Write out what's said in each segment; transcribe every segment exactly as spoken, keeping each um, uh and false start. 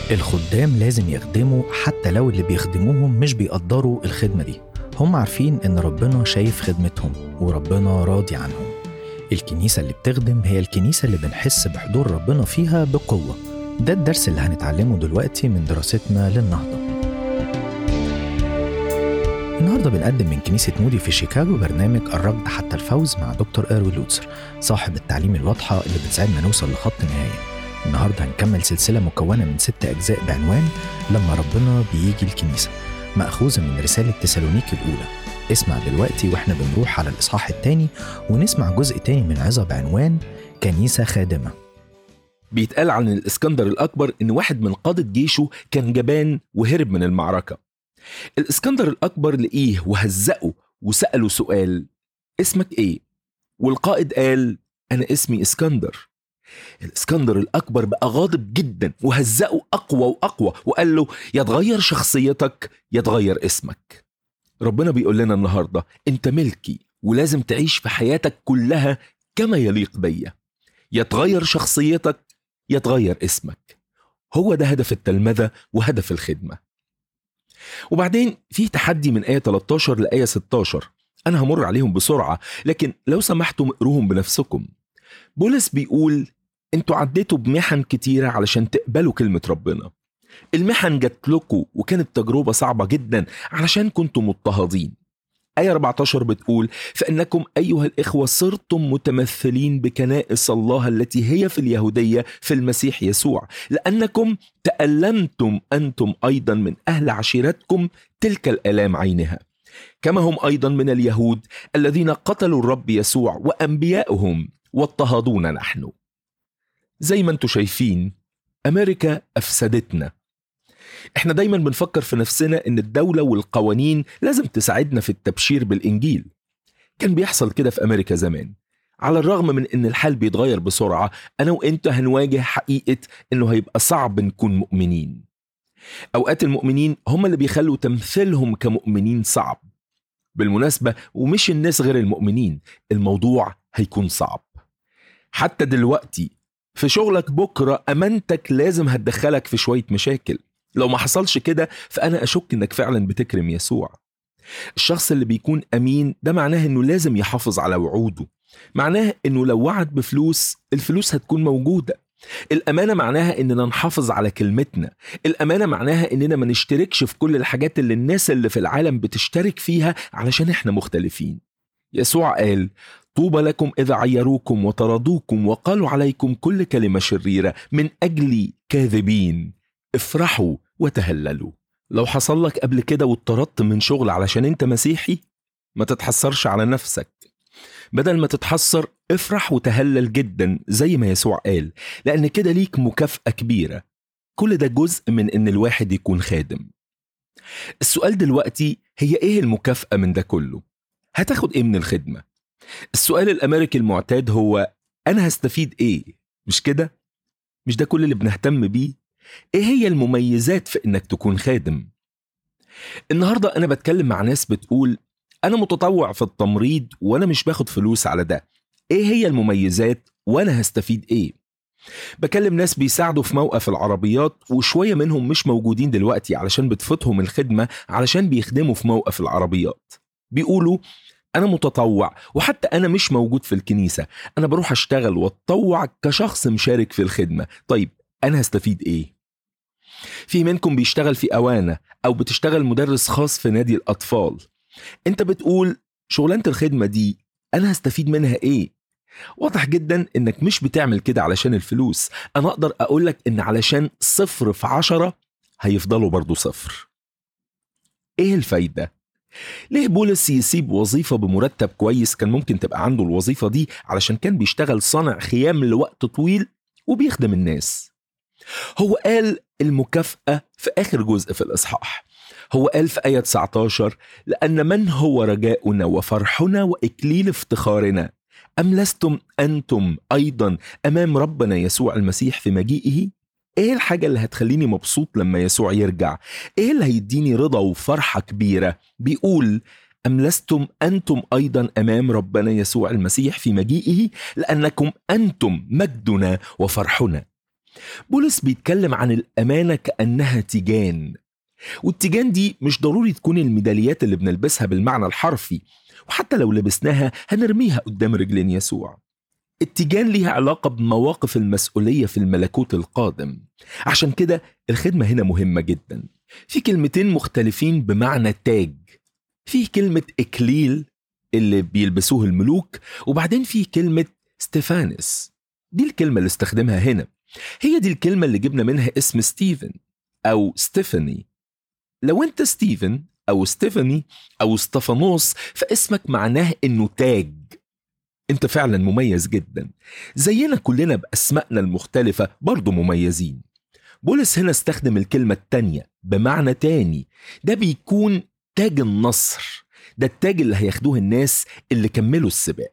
الخدام لازم يخدموا حتى لو اللي بيخدموهم مش بيقدروا الخدمة دي. هم عارفين إن ربنا شايف خدمتهم وربنا راضي عنهم. الكنيسة اللي بتخدم هي الكنيسة اللي بنحس بحضور ربنا فيها بقوة. ده الدرس اللي هنتعلمه دلوقتي من دراستنا للنهضة. النهاردة بنقدم من كنيسة مودي في شيكاغو برنامج الركض حتى الفوز مع دكتور إيروين لوتسر، صاحب التعليم الواضحة اللي بتساعدنا نوصل لخط النهاية. النهاردة هنكمل سلسلة مكونة من ست أجزاء بعنوان لما ربنا بيجي الكنيسة، مأخوذة من رسالة تسالونيكي الأولى. اسمع دلوقتي وإحنا بنروح على الإصحاح الثاني ونسمع جزء تاني من عظة بعنوان كنيسة خادمة. بيتقال عن الإسكندر الأكبر إن واحد من قادة جيشه كان جبان وهرب من المعركة. الإسكندر الأكبر لقيه وهزقه وسأله سؤال: اسمك إيه؟ والقائد قال: أنا اسمي إسكندر. الإسكندر الأكبر بقى غاضب جدا وهزقه أقوى وأقوى وقال له: يتغير شخصيتك يتغير اسمك. ربنا بيقول لنا النهاردة: أنت ملكي ولازم تعيش في حياتك كلها كما يليق بيا. يتغير شخصيتك يتغير اسمك. هو ده هدف التلمذة وهدف الخدمة. وبعدين في تحدي من آية ثلاثة عشر لآية ستة عشر، أنا همر عليهم بسرعة لكن لو سمحتم اقروهم بنفسكم. بولس بيقول: انتوا عديتوا بمحن كتيرة علشان تقبلوا كلمة ربنا. المحن جات لكم وكانت تجربة صعبة جدا علشان كنتوا مضطهدين. آية أربعة عشر بتقول: فإنكم أيها الإخوة صرتم متمثلين بكنائس الله التي هي في اليهودية في المسيح يسوع، لأنكم تألمتم أنتم أيضا من أهل عشيرتكم تلك الآلام عينها، كما هم أيضا من اليهود الذين قتلوا الرب يسوع وأنبياؤهم واضطهدونا نحن. زي ما انتوا شايفين، أمريكا أفسدتنا. احنا دايما بنفكر في نفسنا ان الدولة والقوانين لازم تساعدنا في التبشير بالإنجيل. كان بيحصل كده في أمريكا زمان. على الرغم من ان الحال بيتغير بسرعة، أنا وإنت هنواجه حقيقة انه هيبقى صعب نكون مؤمنين. أوقات المؤمنين هم اللي بيخلوا تمثيلهم كمؤمنين صعب. بالمناسبة، ومش الناس غير المؤمنين، الموضوع هيكون صعب. حتى دلوقتي في شغلك بكرة أمانتك لازم هتدخلك في شوية مشاكل. لو ما حصلش كده فأنا أشك إنك فعلا بتكرم يسوع. الشخص اللي بيكون أمين ده معناه إنه لازم يحافظ على وعوده. معناه إنه لو وعد بفلوس الفلوس هتكون موجودة. الأمانة معناها إننا نحافظ على كلمتنا. الأمانة معناها إننا ما نشتركش في كل الحاجات اللي الناس اللي في العالم بتشترك فيها علشان إحنا مختلفين. يسوع قال: طوبى لكم إذا عيروكم وطردوكم وقالوا عليكم كل كلمة شريرة من أجل كاذبين، افرحوا وتهللوا. لو حصل لك قبل كده واتطردت من شغل علشان انت مسيحي، ما تتحسرش على نفسك. بدل ما تتحسر افرح وتهلل جدا زي ما يسوع قال، لأن كده ليك مكافأة كبيرة. كل ده جزء من ان الواحد يكون خادم. السؤال دلوقتي هي ايه المكافأة من ده كله؟ هتاخد ايه من الخدمة؟ السؤال الأمريكي المعتاد هو: أنا هستفيد إيه؟ مش كده؟ مش ده كل اللي بنهتم بيه؟ إيه هي المميزات في إنك تكون خادم؟ النهاردة أنا بتكلم مع ناس بتقول: أنا متطوع في التمريض وأنا مش باخد فلوس على ده. إيه هي المميزات وأنا هستفيد إيه؟ بكلم ناس بيساعدوا في موقف العربيات وشوية منهم مش موجودين دلوقتي علشان بتفوتهم الخدمة علشان بيخدموا في موقف العربيات. بيقولوا: أنا متطوع وحتى أنا مش موجود في الكنيسة، أنا بروح أشتغل وأتطوع كشخص مشارك في الخدمة. طيب أنا هستفيد إيه؟ في منكم بيشتغل في أوانة أو بتشتغل مدرس خاص في نادي الأطفال. أنت بتقول: شغلانة الخدمة دي أنا هستفيد منها إيه؟ واضح جدا إنك مش بتعمل كده علشان الفلوس. أنا أقدر أقولك إن علشان صفر في عشرة هيفضلوا برضو صفر. إيه الفايدة؟ ليه بولس يسيب وظيفة بمرتب كويس كان ممكن تبقى عنده الوظيفة دي علشان كان بيشتغل صانع خيام لوقت طويل وبيخدم الناس؟ هو قال المكافأة في آخر جزء في الإصحاح. هو قال في آية تسعة عشر: لأن من هو رجاؤنا وفرحنا وإكليل افتخارنا، أم لستم أنتم أيضا أمام ربنا يسوع المسيح في مجيئه؟ إيه الحاجة اللي هتخليني مبسوط لما يسوع يرجع؟ إيه اللي هيديني رضا وفرحة كبيرة؟ بيقول: أم لستم أنتم أيضا أمام ربنا يسوع المسيح في مجيئه، لأنكم أنتم مجدنا وفرحنا. بولس بيتكلم عن الأمانة كأنها تيجان، والتيجان دي مش ضروري تكون الميداليات اللي بنلبسها بالمعنى الحرفي، وحتى لو لبسناها هنرميها قدام رجلين يسوع. التيجان ليها علاقة بمواقف المسؤولية في الملكوت القادم. عشان كده الخدمة هنا مهمة جدا. في كلمتين مختلفين بمعنى تاج. في كلمة إكليل اللي بيلبسوه الملوك، وبعدين في كلمة ستيفانس. دي الكلمة اللي استخدمها هنا، هي دي الكلمة اللي جبنا منها اسم ستيفن أو ستيفاني. لو أنت ستيفن أو ستيفاني أو ستيفانوس فاسمك معناه إنه تاج. أنت فعلا مميز جدا، زينا كلنا بأسمائنا المختلفة برضو مميزين. بولس هنا استخدم الكلمة التانية بمعنى تاني، ده بيكون تاج النصر. ده التاج اللي هياخدوه الناس اللي كملوا السباق.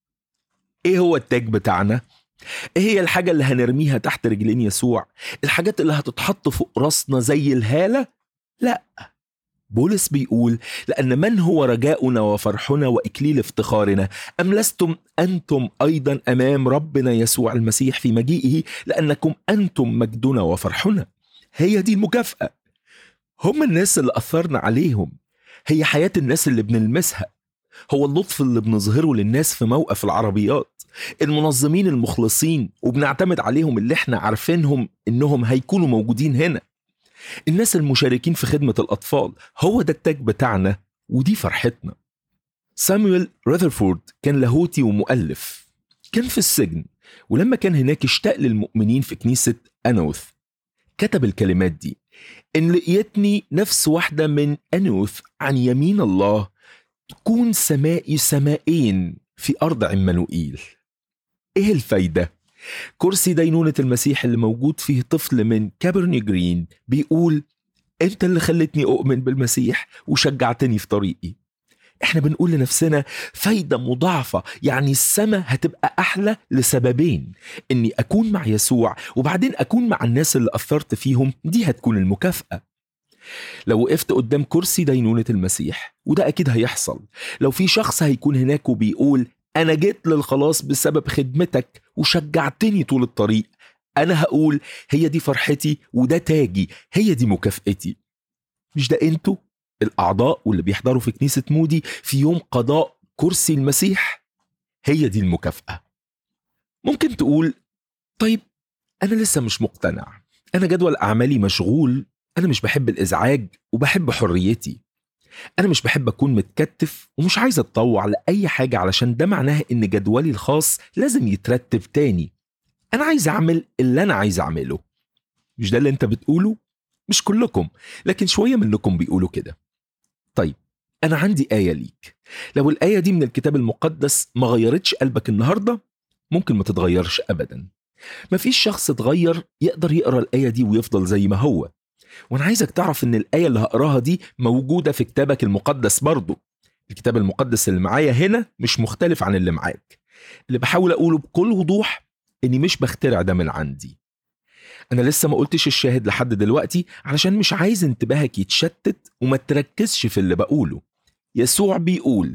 ايه هو التاج بتاعنا؟ ايه هي الحاجة اللي هنرميها تحت رجلين يسوع؟ الحاجات اللي هتتحط فوق راسنا زي الهالة؟ لا، بولس بيقول لأن من هو رجاؤنا وفرحنا وإكليل افتخارنا، أم لستم أنتم أيضا أمام ربنا يسوع المسيح في مجيئه، لأنكم أنتم مجدنا وفرحنا. هي دي المكافأة. هم الناس اللي أثرنا عليهم، هي حياة الناس اللي بنلمسها، هو اللطف اللي بنظهره للناس في موقف العربيات، المنظمين المخلصين وبنعتمد عليهم اللي احنا عارفينهم إنهم هيكونوا موجودين هنا، الناس المشاركين في خدمة الأطفال. هو ده التاج بتاعنا ودي فرحتنا. سامويل رذرفورد كان لاهوتي ومؤلف، كان في السجن، ولما كان هناك اشتاق للمؤمنين في كنيسة أنوث. كتب الكلمات دي: إن لقيتني نفس واحدة من أنوث عن يمين الله تكون سمائي سمائين في أرض عمانوئيل. إيه الفايدة؟ كرسي دينونة المسيح اللي موجود فيه طفل من كابرني جرين بيقول: أنت اللي خلتني أؤمن بالمسيح وشجعتني في طريقي. إحنا بنقول لنفسنا فايدة مضاعفة، يعني السماء هتبقى أحلى لسببين: إني أكون مع يسوع وبعدين أكون مع الناس اللي أثرت فيهم. دي هتكون المكافأة. لو وقفت قدام كرسي دينونة المسيح، وده أكيد هيحصل، لو في شخص هيكون هناك وبيقول: أنا جيت للخلاص بسبب خدمتك وشجعتني طول الطريق، أنا هقول: هي دي فرحتي وده تاجي، هي دي مكافأتي. مش ده أنتوا الأعضاء واللي بيحضروا في كنيسة مودي في يوم قضاء كرسي المسيح؟ هي دي المكافأة. ممكن تقول: طيب أنا لسه مش مقتنع، أنا جدول أعمالي مشغول، أنا مش بحب الإزعاج وبحب حريتي، أنا مش بحب أكون متكتف ومش عايز أتطوع لأي حاجة علشان ده معناه إن جدولي الخاص لازم يترتب تاني. أنا عايز أعمل اللي أنا عايز أعمله. مش ده اللي أنت بتقوله؟ مش كلكم، لكن شوية منكم بيقولوا كده. طيب أنا عندي آية ليك. لو الآية دي من الكتاب المقدس ما غيرتش قلبك النهاردة، ممكن ما تتغيرش أبدا. مفيش شخص اتغير يقدر يقرأ الآية دي ويفضل زي ما هو. وانا عايزك تعرف ان الآية اللي هقراها دي موجودة في كتابك المقدس برضو. الكتاب المقدس اللي معايا هنا مش مختلف عن اللي معاك. اللي بحاول اقوله بكل وضوح اني مش بخترع ده من عندي. انا لسه ما قلتش الشاهد لحد دلوقتي علشان مش عايز انتباهك يتشتت وما تركزش في اللي بقوله. يسوع بيقول: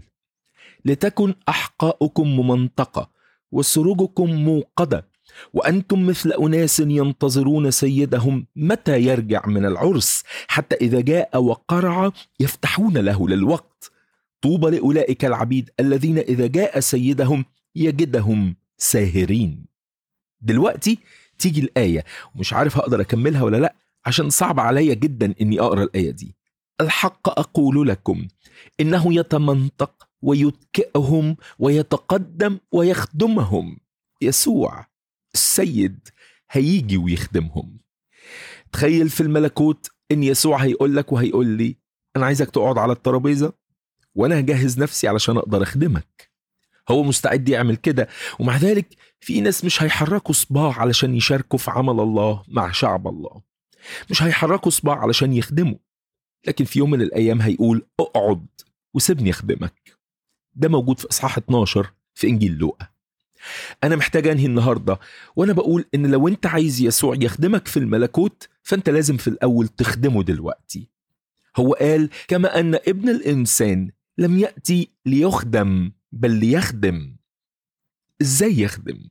لتكن أحقاؤكم ممنطقة وسروجكم موقدة، وأنتم مثل أناس ينتظرون سيدهم متى يرجع من العرس، حتى إذا جاء وقرع يفتحون له للوقت. طوبى لأولئك العبيد الذين إذا جاء سيدهم يجدهم ساهرين. دلوقتي تيجي الآية، ومش عارف هقدر أكملها ولا لأ عشان صعب عليا جدا إني أقرأ الآية دي. الحق أقول لكم إنه يتمنطق ويتكئهم ويتقدم ويخدمهم. يسوع السيد هيجي ويخدمهم. تخيل في الملكوت إن يسوع هيقول لك وهيقول لي: أنا عايزك تقعد على الترابيزة وأنا هجهز نفسي علشان أقدر أخدمك. هو مستعد يعمل كده، ومع ذلك في ناس مش هيحركوا صباع علشان يشاركوا في عمل الله مع شعب الله، مش هيحركوا صباع علشان يخدموا، لكن في يوم من الأيام هيقول: اقعد وسيبني أخدمك. ده موجود في إصحاح اتناشر في إنجيل لوقا. أنا محتاج أنهي النهاردة وأنا بقول إن لو أنت عايز يسوع يخدمك في الملكوت فأنت لازم في الأول تخدمه دلوقتي. هو قال: كما أن ابن الإنسان لم يأتي ليخدم بل ليخدم. إزاي يخدم؟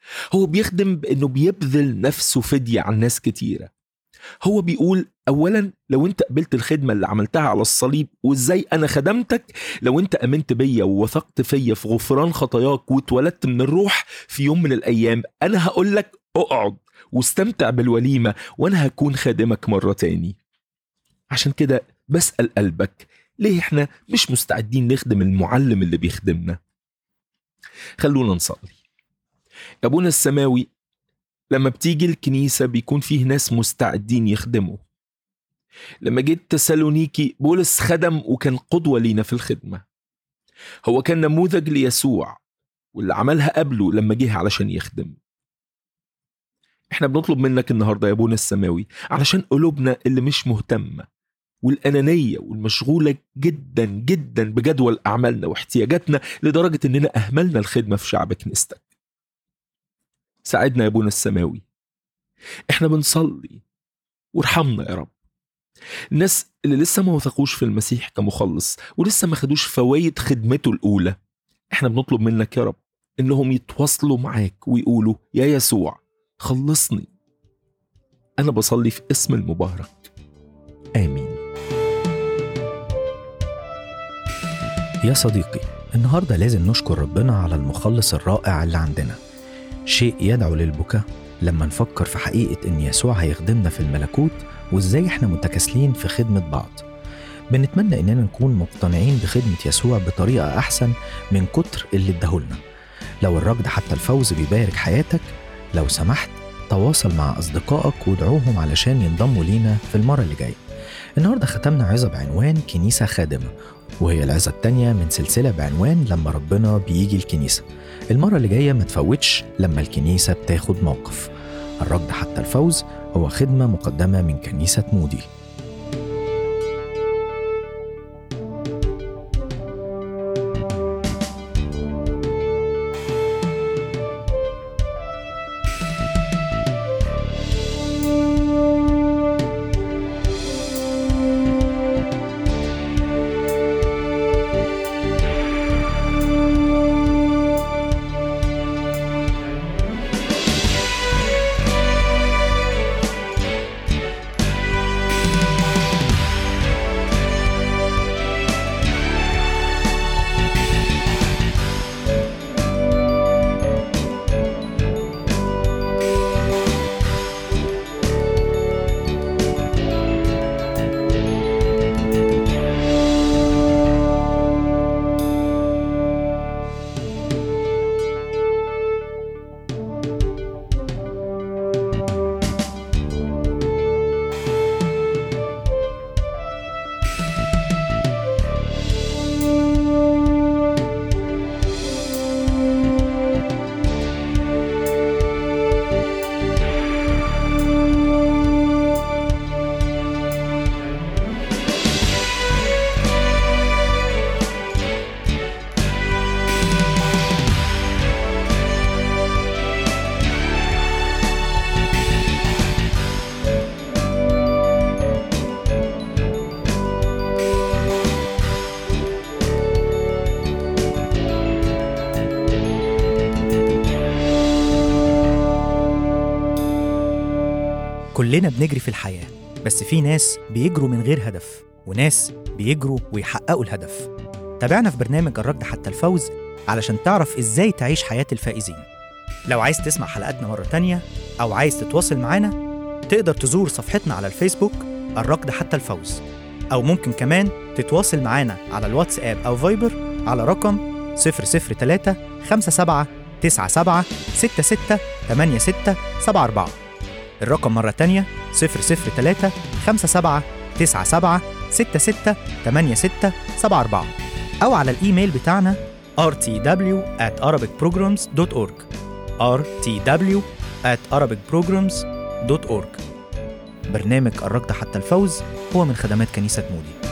هو بيخدم بأنه بيبذل نفسه فدية عن ناس كتيرة. هو بيقول أولا لو أنت قبلت الخدمة اللي عملتها على الصليب وإزاي أنا خدمتك، لو أنت أمنت بيا ووثقت فيا في غفران خطاياك واتولدت من الروح في يوم من الأيام، أنا هقول لك اقعد واستمتع بالوليمة وأنا هكون خادمك مرة تاني. عشان كده بسأل قلبك، ليه احنا مش مستعدين نخدم المعلم اللي بيخدمنا؟ خلونا نصلي. يا أبونا السماوي، لما بتيجي الكنيسة بيكون فيه ناس مستعدين يخدموا. لما جيت تسالونيكي بولس خدم وكان قدوة لينا في الخدمة. هو كان نموذج ليسوع واللي عملها قبله لما جه علشان يخدم. احنا بنطلب منك النهاردة يا أبونا السماوي علشان قلوبنا اللي مش مهتمة والأنانية والمشغولة جدا جدا بجدول أعمالنا واحتياجاتنا لدرجة إننا أهملنا الخدمة في شعب كنيستك. ساعدنا يا أبونا السماوي، احنا بنصلي وارحمنا يا رب. الناس اللي لسه ما وثقوش في المسيح كمخلص ولسه ما خدوش فوايد خدمته الأولى، احنا بنطلب منك يا رب إنهم يتواصلوا معاك ويقولوا يا يسوع خلصني. أنا بصلي في اسم المبارك، آمين. يا صديقي، النهاردة لازم نشكر ربنا على المخلص الرائع اللي عندنا. شيء يدعو للبكاء لما نفكر في حقيقة إن يسوع هيخدمنا في الملكوت وإزاي إحنا متكاسلين في خدمة بعض. بنتمنى إننا نكون مقتنعين بخدمة يسوع بطريقة أحسن من كتر اللي اداهولنا. لو الركض حتى الفوز بيبارك حياتك، لو سمحت تواصل مع أصدقائك وادعوهم علشان ينضموا لينا في المرة اللي جاية. النهاردة ختمنا عظة بعنوان كنيسة خادمة، وهي العظة التانية من سلسلة بعنوان لما ربنا بيجي الكنيسة. المرة اللي جاية ما تفوتش لما الكنيسة بتاخد موقف. الركض حتى الفوز هو خدمة مقدمة من كنيسة مودي. كلنا بنجري في الحياة، بس في ناس بيجروا من غير هدف وناس بيجروا ويحققوا الهدف. تابعنا في برنامج الركض حتى الفوز علشان تعرف إزاي تعيش حياة الفائزين. لو عايز تسمع حلقاتنا مرة تانية أو عايز تتواصل معنا، تقدر تزور صفحتنا على الفيسبوك الركض حتى الفوز، أو ممكن كمان تتواصل معنا على الواتساب أو فايبر على رقم صفر صفر ثلاثة خمسة سبعة تسعة سبعة ستة ستة ثمانية ستة سبعة أربعة. الرقم مرة تانية صفر صفر ثلاثة خمسة سبعة تسعة سبعة ستة ستة ثمانية ستة سبعة أربعة، أو على الإيميل بتاعنا آر تي دبليو آت أرابيك بروجرامز دوت أورج آر تي دبليو آت أرابيك بروجرامز دوت أورج. برنامج الركض حتى الفوز هو من خدمات كنيسة مودي.